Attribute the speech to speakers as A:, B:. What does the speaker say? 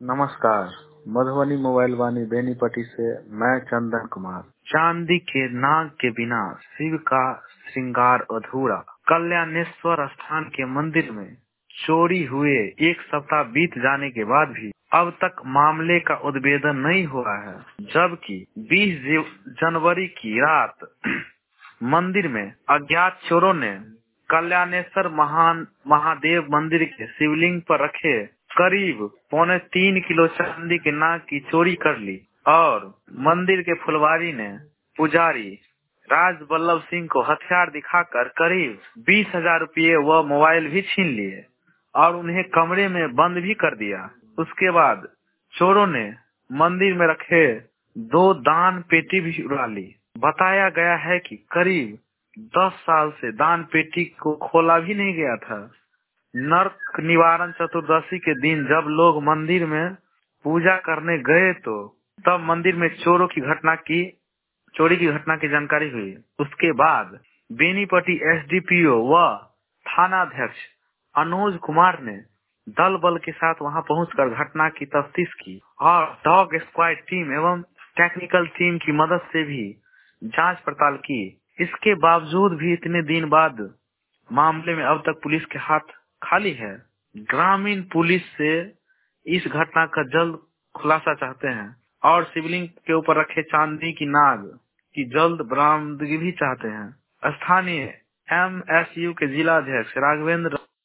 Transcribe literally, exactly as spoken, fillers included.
A: नमस्कार। मधुबनी मोबाइल वाणी बेनीपट्टी से मैं चंदन कुमार। चांदी के नाग के बिना शिव का श्रृंगार अधूरा। कल्याणेश्वर स्थान के मंदिर में चोरी हुए एक सप्ताह बीत जाने के बाद भी अब तक मामले का उद्भेदन नहीं हुआ है, जबकि बीस जनवरी की रात मंदिर में अज्ञात चोरों ने कल्याणेश्वर महान महादेव मंदिर के शिवलिंग पर रखे करीब पौने तीन किलो चांदी के नाग की चोरी कर ली और मंदिर के फुलवारी ने पुजारी राज वल्लभ सिंह को हथियार दिखाकर करीब बीस हजार रूपए व मोबाइल भी छीन लिए और उन्हें कमरे में बंद भी कर दिया। उसके बाद चोरों ने मंदिर में रखे दो दान पेटी भी उड़ा ली। बताया गया है कि करीब दस साल से दान पेटी को खोला भी नहीं गया था। नरक निवारण चतुर्दशी के दिन जब लोग मंदिर में पूजा करने गए तो तब मंदिर में चोरों की घटना की चोरी की घटना की जानकारी हुई। उसके बाद बेनीपट्टी एसडीपीओ व थानाध्यक्ष अनुज कुमार ने दल बल के साथ वहां पहुंचकर घटना की तफ्तीश की और डॉग स्क्वाड टीम एवं टेक्निकल टीम की मदद से भी जांच पड़ताल की। इसके बावजूद भी इतने दिन बाद मामले में अब तक पुलिस के हाथ खाली है। ग्रामीण पुलिस से इस घटना का जल्द खुलासा चाहते हैं और शिवलिंग के ऊपर रखे चांदी की नाग की जल्द बरामदगी भी चाहते हैं। स्थानीय एमएसयू के जिला अध्यक्ष राघवेंद्र